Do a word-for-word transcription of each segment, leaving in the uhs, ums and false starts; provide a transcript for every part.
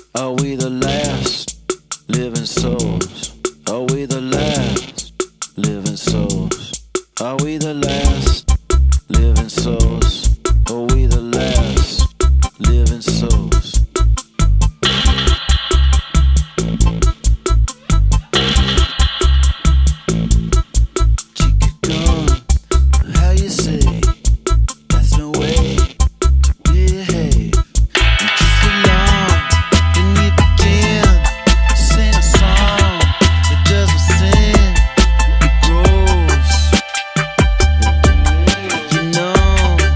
Are we the last living souls? Are we the last living souls? Are we the last living souls? Are we the last living souls? Chica gone, how you say? That's no way to behave. And just along, and you begin to sing a song that doesn't sing, it grows. You know,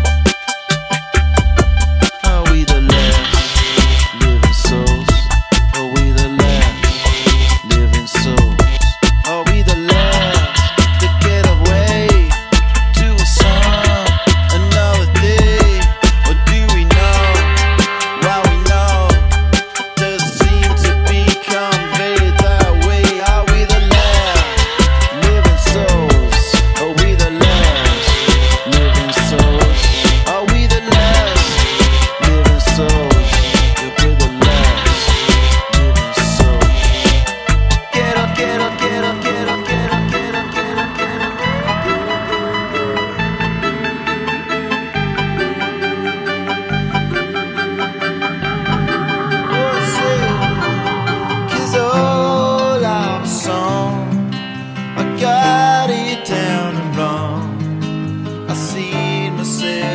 are we the last living souls? Are we the last living souls? Are we the last to get away to a song another day? Or do we know why we know? Does it seem to be conveyed that way? Are we the last living souls? Are we the last living souls? Are we the last living souls? If we're the last living souls. Get up, get up, get up, get up, get up, get up, get up, get up, What's it? 'Cause all our song, I got it down and wrong. I see myself